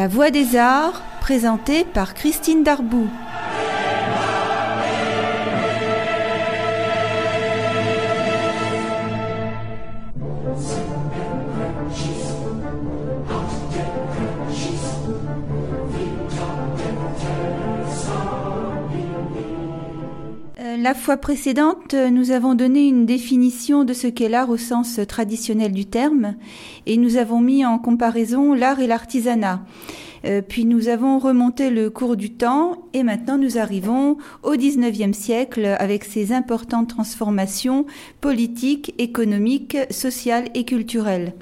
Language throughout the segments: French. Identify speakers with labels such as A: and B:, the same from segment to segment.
A: La Voix des Arts, présentée par Christine Darboux. La fois précédente, nous avons donné une définition de ce qu'est l'art au sens traditionnel du terme et nous avons mis en comparaison l'art et l'artisanat. Puis nous avons remonté le cours du temps et maintenant nous arrivons au XIXe siècle avec ses importantes transformations politiques, économiques, sociales et culturelles.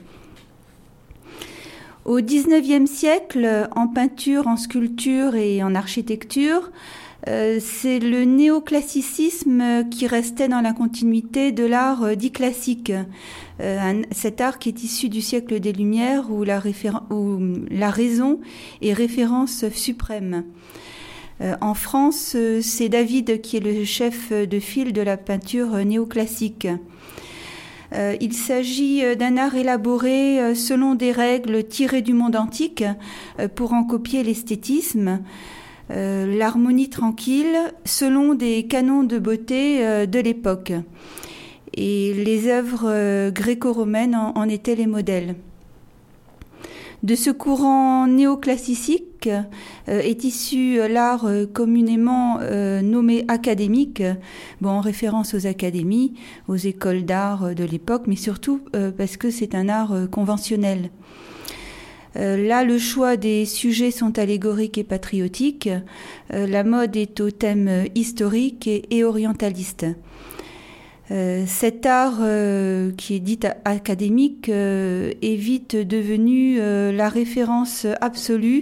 A: Au XIXe siècle, en peinture, en sculpture et en architecture, c'est le néoclassicisme qui restait dans la continuité de l'art dit classique. Cet art qui est issu du siècle des Lumières où la raison est référence suprême. En France, c'est David qui est le chef de file de la peinture néoclassique. Il s'agit d'un art élaboré selon des règles tirées du monde antique pour en copier l'esthétisme. L'harmonie tranquille selon des canons de beauté de l'époque. Et les œuvres gréco-romaines en étaient les modèles. De ce courant néoclassique est issu l'art communément nommé académique, en référence aux académies, aux écoles d'art de l'époque, mais surtout parce que c'est un art conventionnel. Là, le choix des sujets sont allégoriques et patriotiques. La mode est au thème historique et orientaliste. Cet art qui est dit académique est vite devenu la référence absolue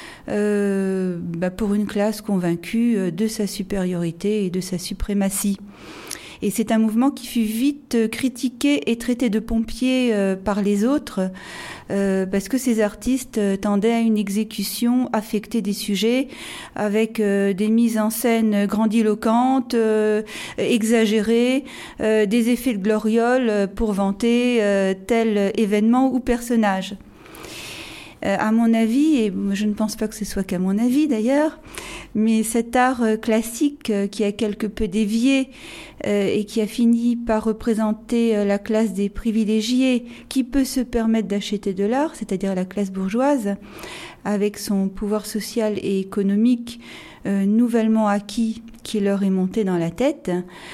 A: pour une classe convaincue de sa supériorité et de sa suprématie. Et c'est un mouvement qui fut vite critiqué et traité de pompier par les autres parce que ces artistes tendaient à une exécution affectée des sujets avec des mises en scène grandiloquentes, exagérées, des effets de gloriole pour vanter tel événement ou personnage. À mon avis, et je ne pense pas que ce soit qu'à mon avis d'ailleurs, mais cet art classique qui a quelque peu dévié et qui a fini par représenter la classe des privilégiés qui peut se permettre d'acheter de l'art, c'est-à-dire la classe bourgeoise, avec son pouvoir social et économique nouvellement acquis qui leur est monté dans la tête,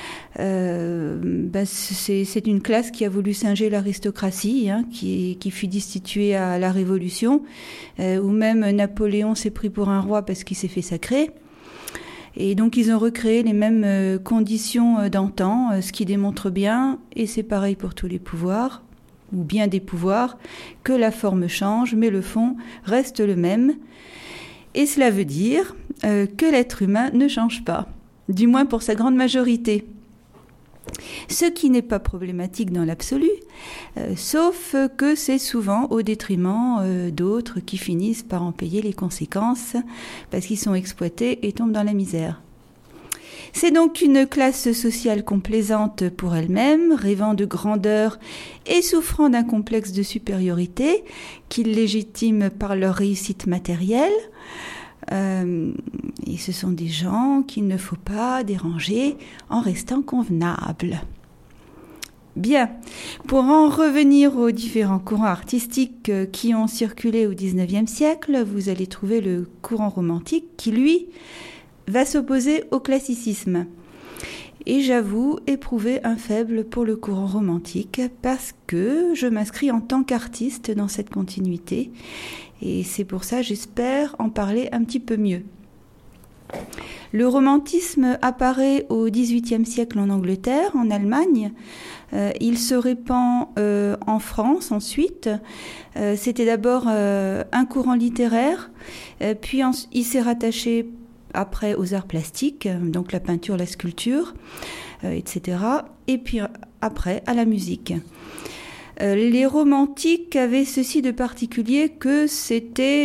A: c'est une classe qui a voulu singer l'aristocratie, qui fut destituée à la Révolution, où même Napoléon s'est pris pour un roi parce qu'il s'est fait sacrer. Et donc ils ont recréé les mêmes conditions d'antan, ce qui démontre bien, et c'est pareil pour tous les pouvoirs, ou bien des pouvoirs, que la forme change, mais le fond reste le même. Et cela veut dire que l'être humain ne change pas, du moins pour sa grande majorité. Ce qui n'est pas problématique dans l'absolu, sauf que c'est souvent au détriment d'autres qui finissent par en payer les conséquences parce qu'ils sont exploités et tombent dans la misère. C'est donc une classe sociale complaisante pour elle-même, rêvant de grandeur et souffrant d'un complexe de supériorité qu'ils légitiment par leur réussite matérielle. Et ce sont des gens qu'il ne faut pas déranger en restant convenables. Bien, pour en revenir aux différents courants artistiques qui ont circulé au XIXe siècle, vous allez trouver le courant romantique qui, lui, va s'opposer au classicisme. Et j'avoue éprouver un faible pour le courant romantique parce que je m'inscris en tant qu'artiste dans cette continuité. Et c'est pour ça, j'espère en parler un petit peu mieux. Le romantisme apparaît au XVIIIe siècle en Angleterre, en Allemagne. Il se répand en France ensuite. C'était d'abord un courant littéraire, puis il s'est rattaché après aux arts plastiques, donc la peinture, la sculpture, etc. Et puis après à la musique. Les romantiques avaient ceci de particulier que c'était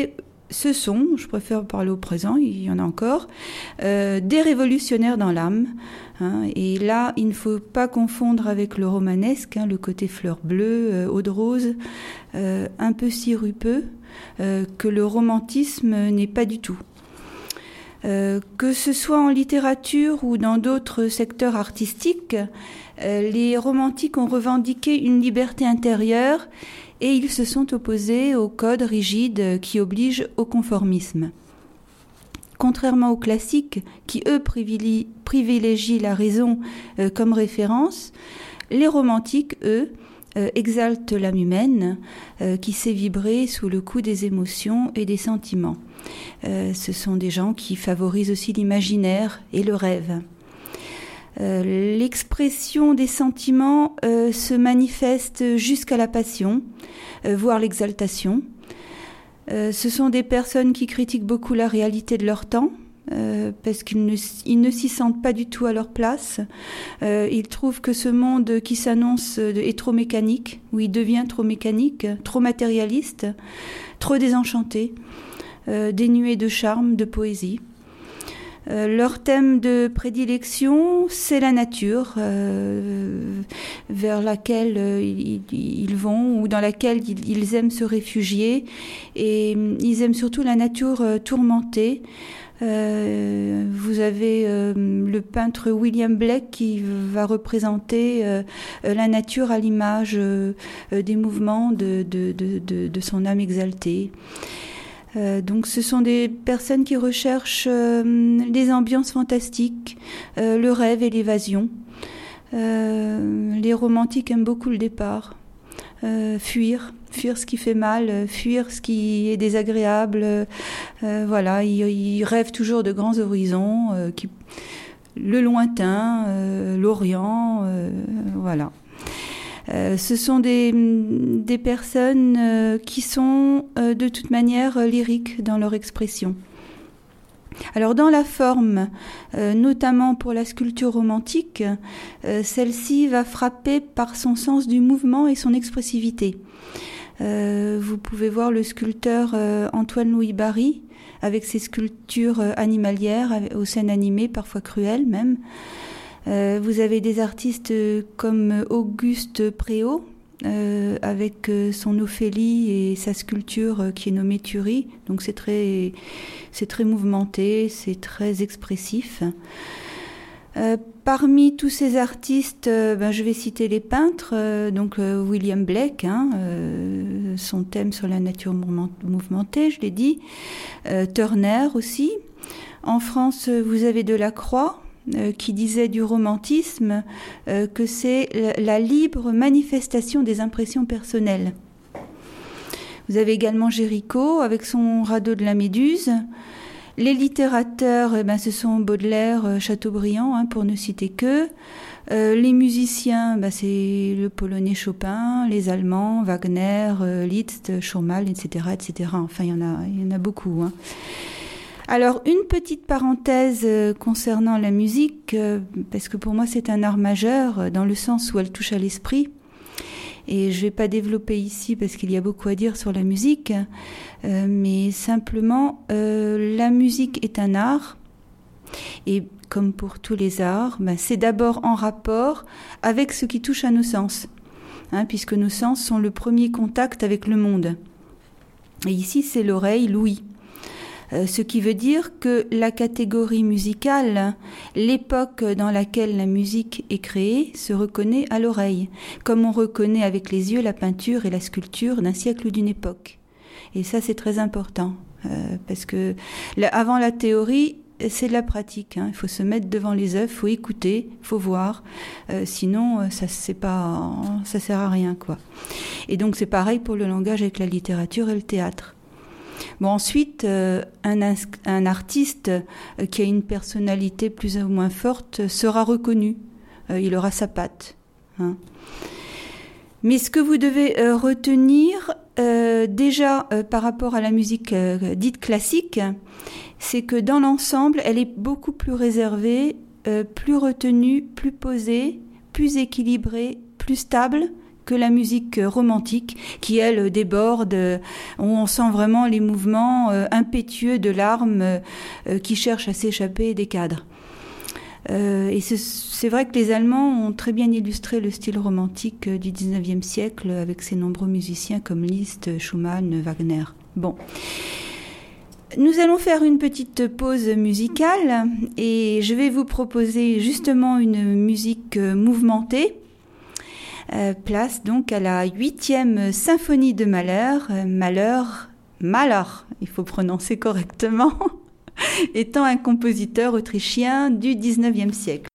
A: ce sont, je préfère parler au présent, il y en a encore, des révolutionnaires dans l'âme. Et là, il ne faut pas confondre avec le romanesque, le côté fleur bleue, eau de rose, un peu sirupeux, que le romantisme n'est pas du tout. Que ce soit en littérature ou dans d'autres secteurs artistiques, les romantiques ont revendiqué une liberté intérieure et ils se sont opposés aux codes rigides qui obligent au conformisme. Contrairement aux classiques, qui eux privilégient la raison comme référence, les romantiques, eux, exaltent l'âme humaine qui sait vibrer sous le coup des émotions et des sentiments. Ce sont des gens qui favorisent aussi l'imaginaire et le rêve. L'expression des sentiments se manifeste jusqu'à la passion, voire l'exaltation. Ce sont des personnes qui critiquent beaucoup la réalité de leur temps, parce qu'ils ne s'y sentent pas du tout à leur place. Ils trouvent que ce monde qui s'annonce est trop mécanique, ou il devient trop mécanique, trop matérialiste, trop désenchanté, dénué de charme, de poésie. Leur thème de prédilection, c'est la nature, vers laquelle ils vont ou dans laquelle ils aiment se réfugier. Et ils aiment surtout la nature tourmentée. Vous avez le peintre William Blake qui va représenter la nature à l'image des mouvements de son âme exaltée. Donc ce sont des personnes qui recherchent les ambiances fantastiques, le rêve et l'évasion. Les romantiques aiment beaucoup le départ, fuir ce qui fait mal, fuir ce qui est désagréable. Voilà, ils rêvent toujours de grands horizons, le lointain, l'Orient, voilà. Ce sont des personnes qui sont de toute manière lyriques dans leur expression. Alors dans la forme, notamment pour la sculpture romantique, celle-ci va frapper par son sens du mouvement et son expressivité. Vous pouvez voir le sculpteur Antoine-Louis Barye avec ses sculptures animalières aux scènes animées, parfois cruelles même. Vous avez des artistes comme Auguste Préau, avec son Ophélie et sa sculpture qui est nommée Thurie. Donc c'est très mouvementé, c'est très expressif. Parmi tous ces artistes, je vais citer les peintres. Donc William Blake, son thème sur la nature mouvementée, je l'ai dit. Turner aussi. En France, vous avez Delacroix, qui disait du romantisme que c'est la libre manifestation des impressions personnelles. Vous avez également Géricault avec son radeau de la Méduse. Les littérateurs, ce sont Baudelaire, Chateaubriand, pour ne citer que. Les musiciens, c'est le polonais Chopin, les Allemands, Wagner, Liszt, Schumann, etc., etc. Enfin, il y en a beaucoup. Alors, une petite parenthèse concernant la musique, parce que pour moi c'est un art majeur, dans le sens où elle touche à l'esprit. Et je ne vais pas développer ici parce qu'il y a beaucoup à dire sur la musique, mais simplement, la musique est un art. Et comme pour tous les arts, c'est d'abord en rapport avec ce qui touche à nos sens, puisque nos sens sont le premier contact avec le monde. Et ici, c'est l'oreille, l'ouïe. Ce qui veut dire que la catégorie musicale, l'époque dans laquelle la musique est créée, se reconnaît à l'oreille, comme on reconnaît avec les yeux la peinture et la sculpture d'un siècle ou d'une époque. Et ça, c'est très important, parce que avant la théorie, c'est de la pratique. Il faut se mettre devant les œuvres, il faut écouter, il faut voir, sinon ça sert à rien, quoi. Et donc c'est pareil pour le langage avec la littérature et le théâtre. Bon, ensuite, un artiste qui a une personnalité plus ou moins forte sera reconnu. Il aura sa patte. Mais ce que vous devez retenir, déjà par rapport à la musique dite classique, c'est que dans l'ensemble, elle est beaucoup plus réservée, plus retenue, plus posée, plus équilibrée, plus stable que la musique romantique, qui elle déborde, où on sent vraiment les mouvements impétueux de l'âme qui cherche à s'échapper des cadres. Et c'est vrai que les Allemands ont très bien illustré le style romantique du 19e siècle avec ses nombreux musiciens comme Liszt, Schumann, Wagner. Bon. Nous allons faire une petite pause musicale et je vais vous proposer justement une musique mouvementée. Place donc à la 8e symphonie de Mahler, il faut prononcer correctement, étant un compositeur autrichien du 19e siècle.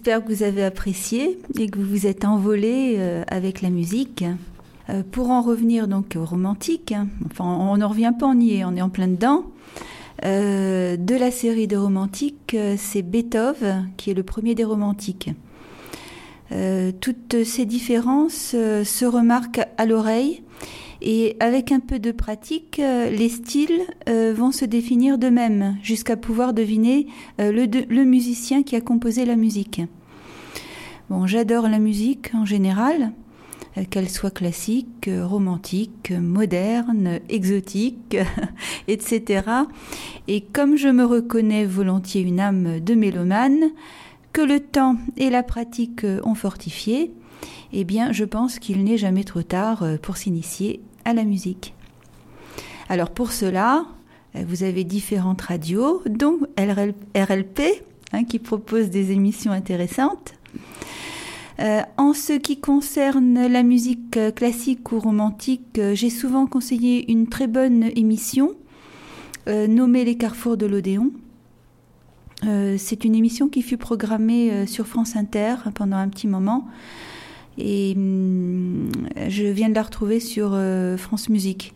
A: j'espère que vous avez apprécié et que vous vous êtes envolé avec la musique. Pour en revenir donc au romantique, enfin on n'en revient pas, on est en plein dedans. De la série de romantiques, c'est Beethoven qui est le premier des romantiques. Toutes ces différences se remarquent à l'oreille et avec un peu de pratique, les styles vont se définir d'eux-mêmes jusqu'à pouvoir deviner le musicien qui a composé la musique. Bon, j'adore la musique en général, qu'elle soit classique, romantique, moderne, exotique, etc. Et comme je me reconnais volontiers une âme de mélomane, que le temps et la pratique ont fortifié, eh bien, je pense qu'il n'est jamais trop tard pour s'initier à la musique. Alors pour cela, vous avez différentes radios, dont RLP, qui propose des émissions intéressantes. En ce qui concerne la musique classique ou romantique, j'ai souvent conseillé une très bonne émission nommée Les Carrefours de l'Odéon. C'est une émission qui fut programmée sur France Inter pendant un petit moment et je viens de la retrouver sur France Musique.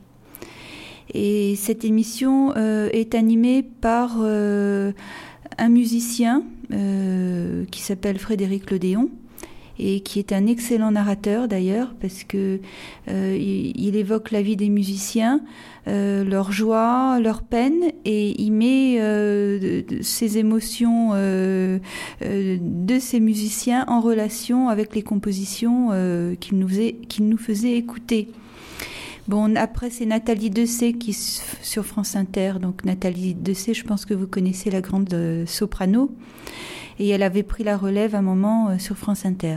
A: Et cette émission est animée par un musicien qui s'appelle Frédéric Lodéon et qui est un excellent narrateur d'ailleurs parce que il évoque la vie des musiciens, leur joie, leur peine et il met ces émotions de ces musiciens en relation avec les compositions qu'il nous faisait écouter. Bon, après c'est Nathalie Dessay qui sur France Inter. Donc Nathalie Dessay, je pense que vous connaissez, la grande soprano. Et elle avait pris la relève à un moment sur France Inter.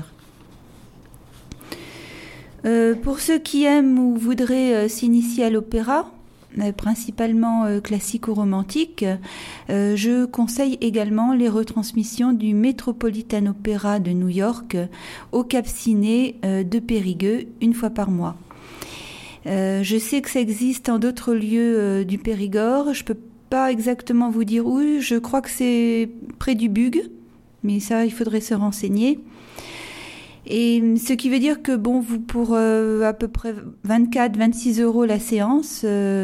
A: Pour ceux qui aiment ou voudraient s'initier à l'opéra, principalement classique ou romantique, je conseille également les retransmissions du Metropolitan Opera de New York au Cap Ciné de Périgueux une fois par mois. Je sais que ça existe en d'autres lieux du Périgord. Je peux pas exactement vous dire où. Je crois que c'est près du Bug, mais ça, il faudrait se renseigner. Et ce qui veut dire que bon, vous pour à peu près 24-26 € la séance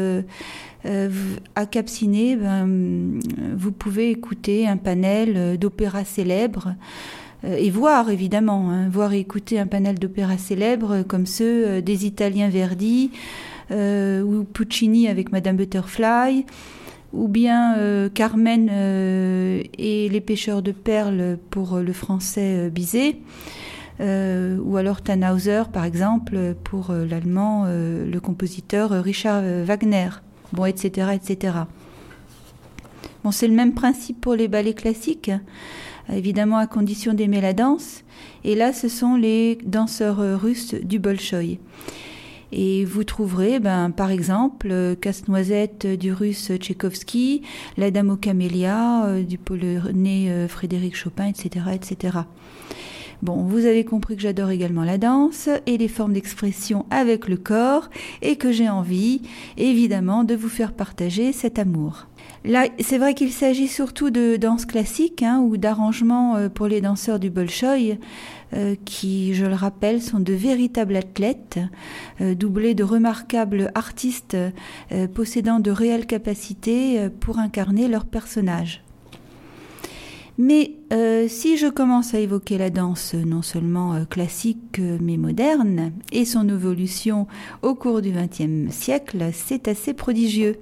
A: à Cap Ciné, vous pouvez écouter un panel d'opéras célèbres. Et voir évidemment, voir et écouter un panel d'opéras célèbres comme ceux des Italiens Verdi ou Puccini avec Madame Butterfly, ou bien Carmen et les pêcheurs de perles pour le français Bizet, ou alors Tannhäuser par exemple pour l'allemand, le compositeur Richard Wagner, bon, etc., etc. Bon, c'est le même principe pour les ballets classiques. Évidemment à condition d'aimer la danse. Et là, ce sont les danseurs russes du Bolchoï. Et vous trouverez, par exemple, Casse-Noisette du russe Tchaïkovski, La Dame aux Camélias du polonais Frédéric Chopin, etc., etc. Bon, vous avez compris que j'adore également la danse et les formes d'expression avec le corps et que j'ai envie, évidemment, de vous faire partager cet amour. Là, c'est vrai qu'il s'agit surtout de danse classique ou d'arrangements pour les danseurs du Bolchoï qui, je le rappelle, sont de véritables athlètes, doublés de remarquables artistes possédant de réelles capacités pour incarner leurs personnages. Mais si je commence à évoquer la danse non seulement classique mais moderne et son évolution au cours du XXe siècle, c'est assez prodigieux.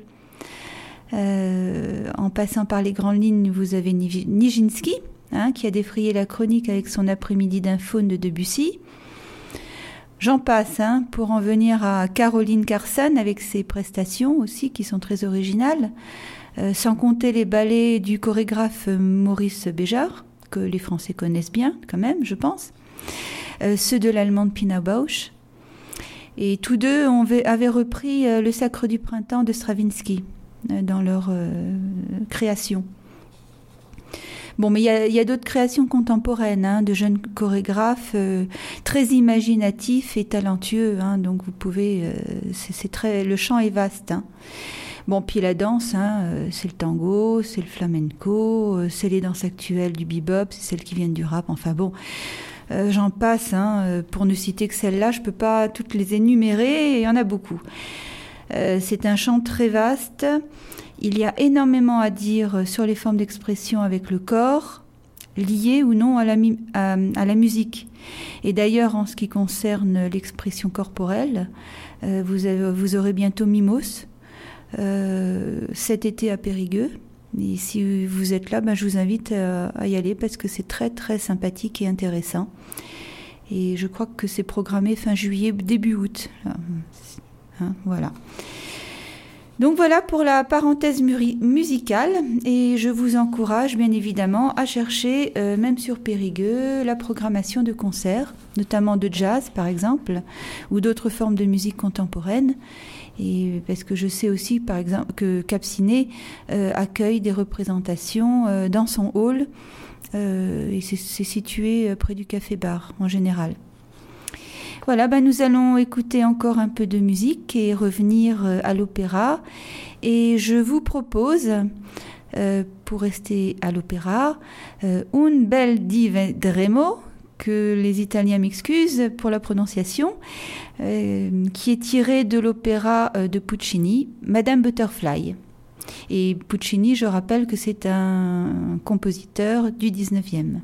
A: En passant par les grandes lignes, vous avez Nijinsky, qui a défrayé la chronique avec son après-midi d'un faune de Debussy. J'en passe, pour en venir à Caroline Carson avec ses prestations aussi qui sont très originales, sans compter les ballets du chorégraphe Maurice Béjart, que les Français connaissent bien quand même, je pense, ceux de l'allemande Pina Bausch. Et tous deux avaient repris le Sacre du printemps de Stravinsky dans leur création. Bon, mais il y a d'autres créations contemporaines, de jeunes chorégraphes très imaginatifs et talentueux, donc vous pouvez, c'est très, le champ est vaste. Bon, puis la danse, c'est le tango, c'est le flamenco, c'est les danses actuelles du bebop, c'est celles qui viennent du rap, enfin bon, j'en passe, pour ne citer que celles-là, je ne peux pas toutes les énumérer, il y en a beaucoup. C'est un champ très vaste, il y a énormément à dire sur les formes d'expression avec le corps, liées ou non à la musique. Et d'ailleurs, en ce qui concerne l'expression corporelle, vous aurez bientôt Mimos, cet été à Périgueux. Et si vous êtes là, je vous invite à y aller parce que c'est très très sympathique et intéressant. Et je crois que c'est programmé fin juillet, début août. Voilà. Donc voilà pour la parenthèse musicale et je vous encourage bien évidemment à chercher, même sur Périgueux, la programmation de concerts, notamment de jazz par exemple, ou d'autres formes de musique contemporaine. Et parce que je sais aussi par exemple que Cap Ciné accueille des représentations dans son hall et c'est situé près du Café Bar en général. Voilà, nous allons écouter encore un peu de musique et revenir à l'opéra. Et je vous propose, pour rester à l'opéra, Un bel di Vedremo, que les Italiens m'excusent pour la prononciation, qui est tiré de l'opéra de Puccini, Madame Butterfly. Et Puccini, je rappelle que c'est un compositeur du 19e.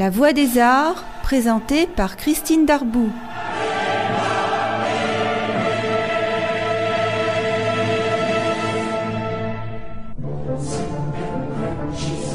A: La Voix des Arts, présentée par Christine Darboux.
B: Jesus.